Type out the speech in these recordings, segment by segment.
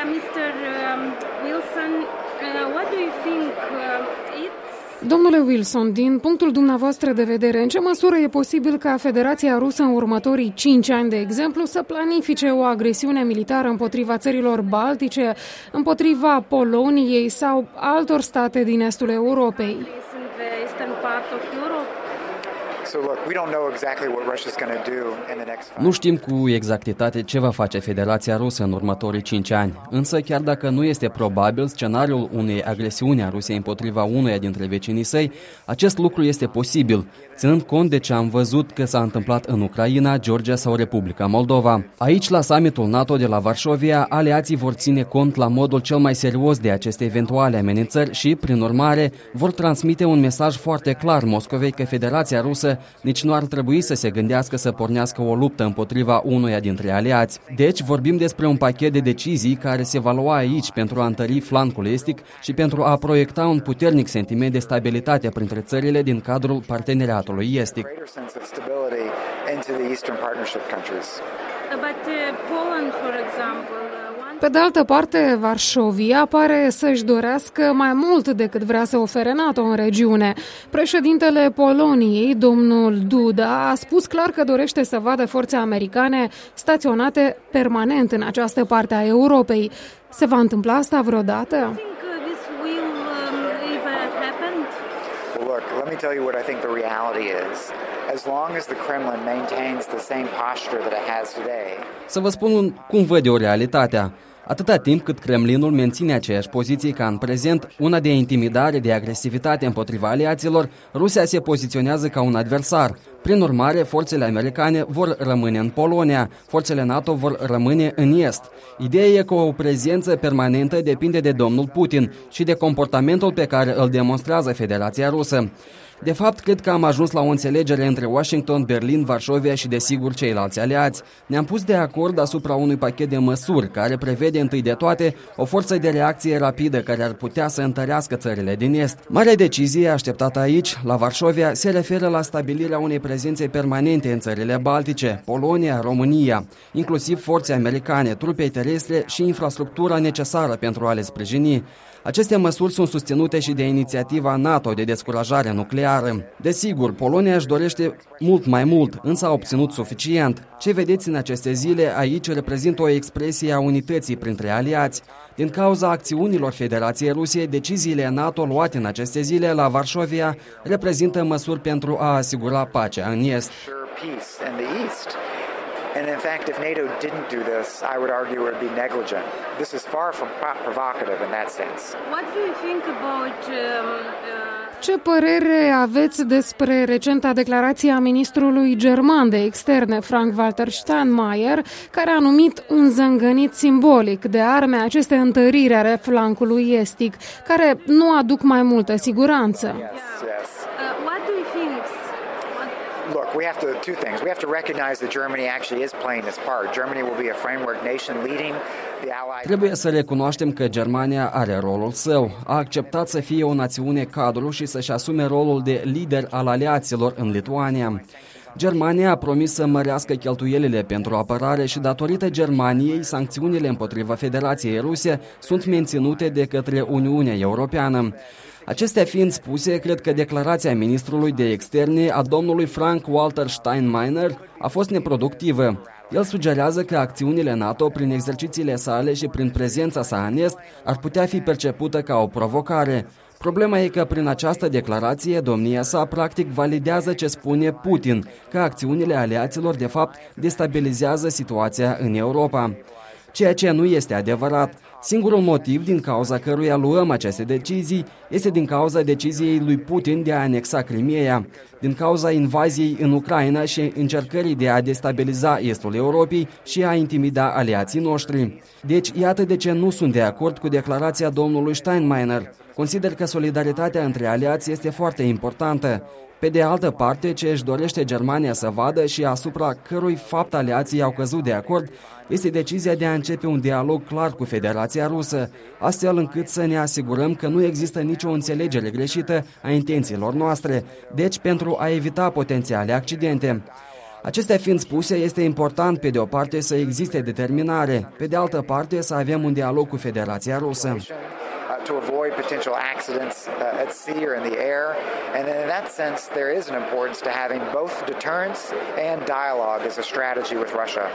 Mr. Wilson, what do you think Domnule Wilson, din punctul dumneavoastră de vedere, în ce măsură e posibil ca Federația Rusă în următorii 5 ani, de exemplu, să planifice o agresiune militară împotriva țărilor baltice, împotriva Poloniei sau altor state din estul Europei? Nu știm cu exactitate ce va face Federația Rusă în următorii 5 ani, însă chiar dacă nu este probabil scenariul unei agresiuni a Rusiei împotriva unuia dintre vecinii săi, acest lucru este posibil, ținând cont de ce am văzut că s-a întâmplat în Ucraina, Georgia sau Republica Moldova. Aici, la summitul NATO de la Varșovia, aliații vor ține cont la modul cel mai serios de aceste eventuale amenințări și, prin urmare, vor transmite un mesaj foarte clar Moscovei că Federația Rusă nici nu ar trebui să se gândească să pornească o luptă împotriva unuia dintre aliați. Deci, vorbim despre un pachet de decizii care se va lua aici pentru a întări flancul estic și pentru a proiecta un puternic sentiment de stabilitate printre țările din cadrul parteneriatului estic. Pe de altă parte, Varșovia pare să-și dorească mai mult decât vrea să ofere NATO în regiune. Președintele Poloniei, domnul Duda, a spus clar că dorește să vadă forțe americane staționate permanent în această parte a Europei. Se va întâmpla asta vreodată? Let me tell you what I think the reality is. As long as the Kremlin maintains the same posture that it has today. Să vă spun cum văd eu realitatea. Atâta timp cât Kremlinul menține aceeași poziție ca în prezent, una de intimidare, de agresivitate împotriva aliaților, Rusia se poziționează ca un adversar. Prin urmare, forțele americane vor rămâne în Polonia, forțele NATO vor rămâne în Est. Ideea e că o prezență permanentă depinde de domnul Putin și de comportamentul pe care îl demonstrează Federația Rusă. De fapt, cred că am ajuns la o înțelegere între Washington, Berlin, Varșovia și, desigur, ceilalți aliați. Ne-am pus de acord asupra unui pachet de măsuri care prevede întâi de toate o forță de reacție rapidă care ar putea să întărească țările din Est. Marea decizie așteptată aici, la Varșovia, se referă la stabilirea unei prezențe permanente în țările baltice, Polonia, România, inclusiv forțe americane, trupe terestre și infrastructura necesară pentru a le sprijini. Aceste măsuri sunt susținute și de inițiativa NATO de descurajare nucleară. Desigur, Polonia își dorește mult mai mult, însă a obținut suficient. Ce vedeți în aceste zile aici reprezintă o expresie a unității printre aliați. Din cauza acțiunilor Federației Rusiei, deciziile NATO luate în aceste zile la Varșovia reprezintă măsuri pentru a asigura pacea în Est. And in fact, if NATO didn't do this, I would argue it would be negligent. This is far from provocative in that sense. What do you think about Ce părere aveți despre recenta declarație a ministrului german de externe, Frank-Walter Steinmeier, care a numit un zângănit simbolic de arme aceste întăriri ale flancului estic, care nu aduc mai multă siguranță? What do you think? Look, two things. We have to recognize that Germany actually is playing its part. Germany will be a framework nation leading the allied. Trebuie să recunoaștem că Germania are rolul său. A acceptat să fie o națiune cadru și să-și asume rolul de lider al aliaților în Lituania. Germania a promis să mărească cheltuielile pentru apărare și datorită Germaniei, sancțiunile împotriva Federației Ruse sunt menținute de către Uniunea Europeană. Acestea fiind spuse, cred că declarația ministrului de externe a domnului Frank-Walter Steinmeier a fost neproductivă. El sugerează că acțiunile NATO, prin exercițiile sale și prin prezența sa în Est, ar putea fi percepută ca o provocare. Problema e că prin această declarație, domnia sa practic validează ce spune Putin, că acțiunile aliaților de fapt destabilizează situația în Europa. Ceea ce nu este adevărat. Singurul motiv din cauza căruia luăm aceste decizii este din cauza deciziei lui Putin de a anexa Crimeea, din cauza invaziei în Ucraina și încercării de a destabiliza estul Europei și a intimida aliații noștri. Deci, iată de ce nu sunt de acord cu declarația domnului Steinmeier. Consider că solidaritatea între aliați este foarte importantă. Pe de altă parte, ce își dorește Germania să vadă și asupra cărui fapt aliații au căzut de acord, este decizia de a începe un dialog clar cu Federația Rusă, astfel încât să ne asigurăm că nu există nicio înțelegere greșită a intențiilor noastre, deci pentru a evita potențiale accidente. Acestea fiind spuse, este important pe de o parte să existe determinare, pe de altă parte să avem un dialog cu Federația Rusă. To avoid potential accidents at sea or in the air. And then in that sense, there is an importance to having both deterrence and dialogue as a strategy with Russia.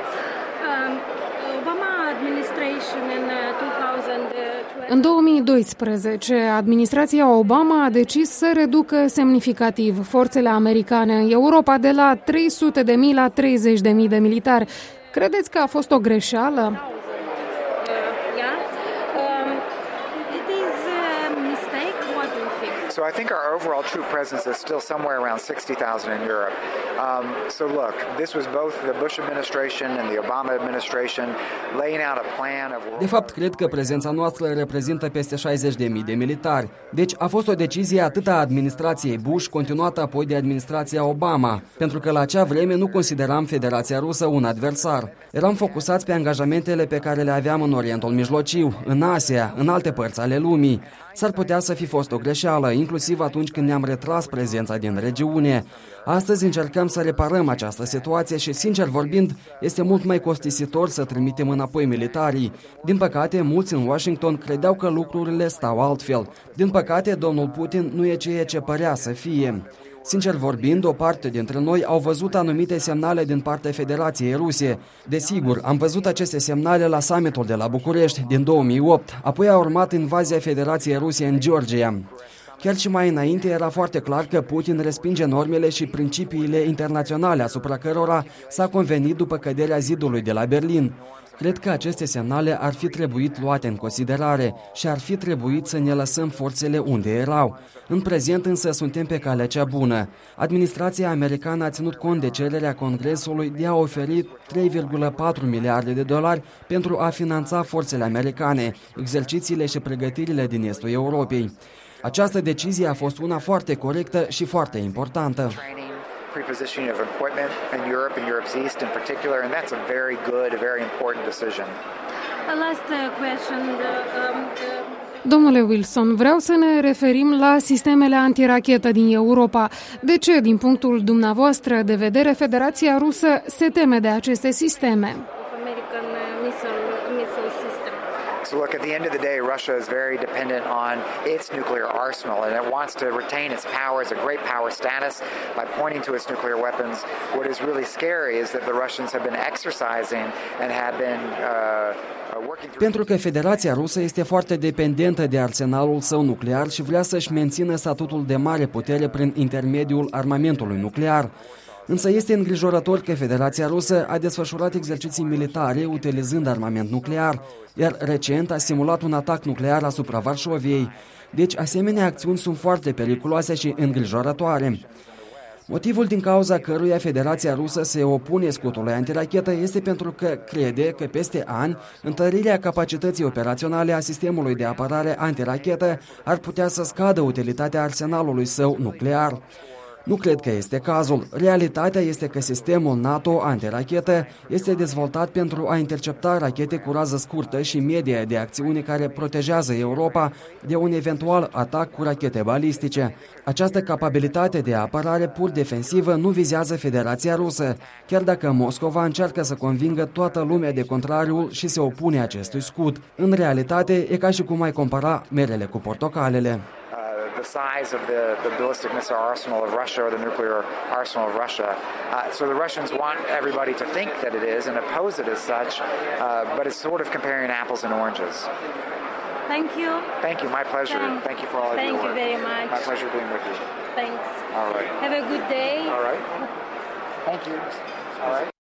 Obama administration in 2012. În 2012, administrația Obama a decis să reducă semnificativ forțele americane în Europa de la 300.000 la 30.000 de militari. Credeți că a fost o greșeală? So I think our overall troop presence is still somewhere around 60,000 in Europe. So look, this was both the Bush administration and the Obama administration laying out a plan of... De fapt, cred că prezența noastră reprezintă peste 60.000 de militari. Deci a fost o decizie atât a administrației Bush, continuată apoi de administrația Obama, pentru că la acea vreme nu consideram Federația Rusă un adversar. Eram focusați pe angajamentele pe care le aveam în Orientul Mijlociu, în Asia, în alte părți ale lumii. S-ar putea să fi fost o greșeală, inclusiv atunci când ne-am retras prezența din regiune. Astăzi încercăm să reparăm această situație și, sincer vorbind, este mult mai costisitor să trimitem înapoi militarii. Din păcate, mulți în Washington credeau că lucrurile stau altfel. Din păcate, domnul Putin nu e ceea ce părea să fie. Sincer vorbind, o parte dintre noi au văzut anumite semnale din partea Federației Ruse. Desigur, am văzut aceste semnale la summitul de la București din 2008, apoi a urmat invazia Federației Ruse în Georgia. Chiar și mai înainte era foarte clar că Putin respinge normele și principiile internaționale asupra cărora s-a convenit după căderea zidului de la Berlin. Cred că aceste semnale ar fi trebuit luate în considerare și ar fi trebuit să ne lăsăm forțele unde erau. În prezent însă suntem pe calea cea bună. Administrația americană a ținut cont de cererea Congresului de a oferi $3,4 miliarde pentru a finanța forțele americane, exercițiile și pregătirile din estul Europei. Această decizie a fost una foarte corectă și foarte importantă. Prepositioning of equipment in Europe and Europe's East in particular, and that's a very good, a very important decision. A last question. Domnule Wilson, vreau să ne referim la sistemele antirachetă din Europa. De ce, din punctul dumneavoastră de vedere, Federația Rusă se teme de aceste sisteme? American missile system. So look, at the end of the day, Russia is very dependent on its nuclear arsenal, and it wants to retain its power as a great power status by pointing to its nuclear weapons. What is really scary is that the Russians have been exercising and have been working through... Pentru că Federația Rusă este foarte dependentă de arsenalul său nuclear și vrea să-și mențină statutul de mare putere prin intermediul armamentului nuclear. Însă este îngrijorător că Federația Rusă a desfășurat exerciții militare utilizând armament nuclear, iar recent a simulat un atac nuclear asupra Varșoviei. Deci, asemenea acțiuni sunt foarte periculoase și îngrijorătoare. Motivul din cauza căruia Federația Rusă se opune scutului antirachetă este pentru că crede că peste ani întărirea capacității operaționale a sistemului de apărare antirachetă ar putea să scadă utilitatea arsenalului său nuclear. Nu cred că este cazul. Realitatea este că sistemul NATO antirachetă este dezvoltat pentru a intercepta rachete cu rază scurtă și medie de acțiune care protejează Europa de un eventual atac cu rachete balistice. Această capabilitate de apărare pur defensivă nu vizează Federația Rusă, chiar dacă Moscova încearcă să convingă toată lumea de contrariul și se opune acestui scut. În realitate, e ca și cum ai compara merele cu portocalele. The size of the ballistic missile arsenal of Russia or the nuclear arsenal of Russia. So the Russians want everybody to think that it is and oppose it as such, but it's sort of comparing apples and oranges. Thank you. Thank you. My pleasure. Thank you for all of your work. Thank you very much. My pleasure being with you. Thanks. All right. Have a good day. All right. Thank you. All right.